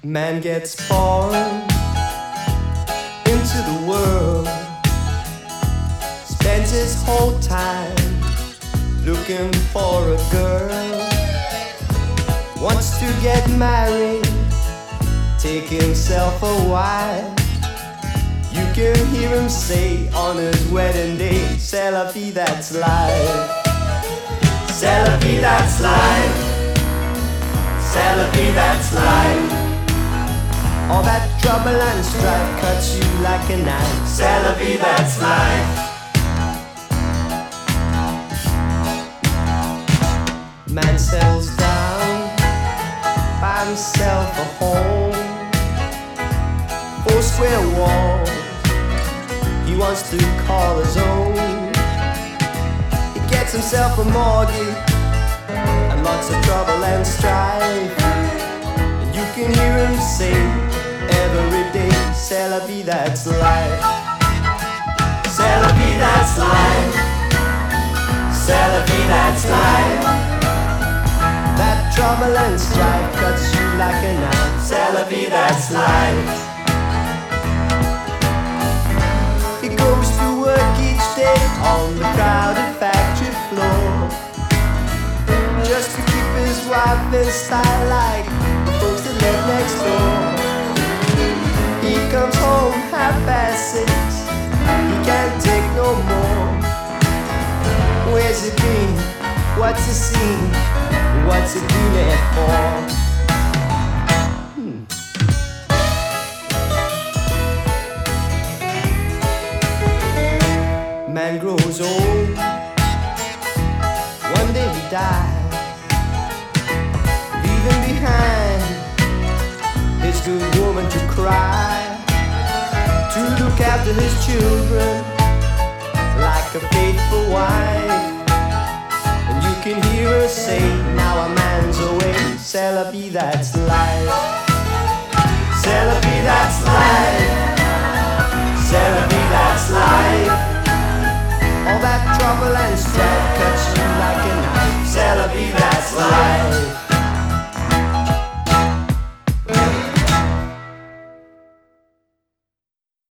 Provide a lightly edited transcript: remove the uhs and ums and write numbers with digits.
Man gets born into the world, spends his whole time looking for a girl, wants to get married, take himself a wife. You can hear him say on his wedding day, "C'est la vie, that's life. C'est la vie, that's life. C'est la vie, that's life." All that trouble and strife cuts you like a knife. C'est la vie, that's life. Man settles down, buy himself a home, 4 square walls he wants to call his own. He gets himself a mortgage and lots of trouble and strife. And you can hear him say every day, "C'est la vie, that's life. C'est la vie, that's life. C'est la vie, that's life." That trouble and strife cuts you like a knife. C'est la vie, that's life. He goes to work each day on the crowded factory floor, just to keep his wife in style like the folks that live next door. He comes home 6:30, he can't take no more. Where's he been? What's he seen? What's he been there for? Man grows old, one day he dies, leaving behind his good woman to cry, to look after his children like a faithful wife. And you can hear her say, "Now a man's away. C'est la vie, that's life. C'est la vie, that's life.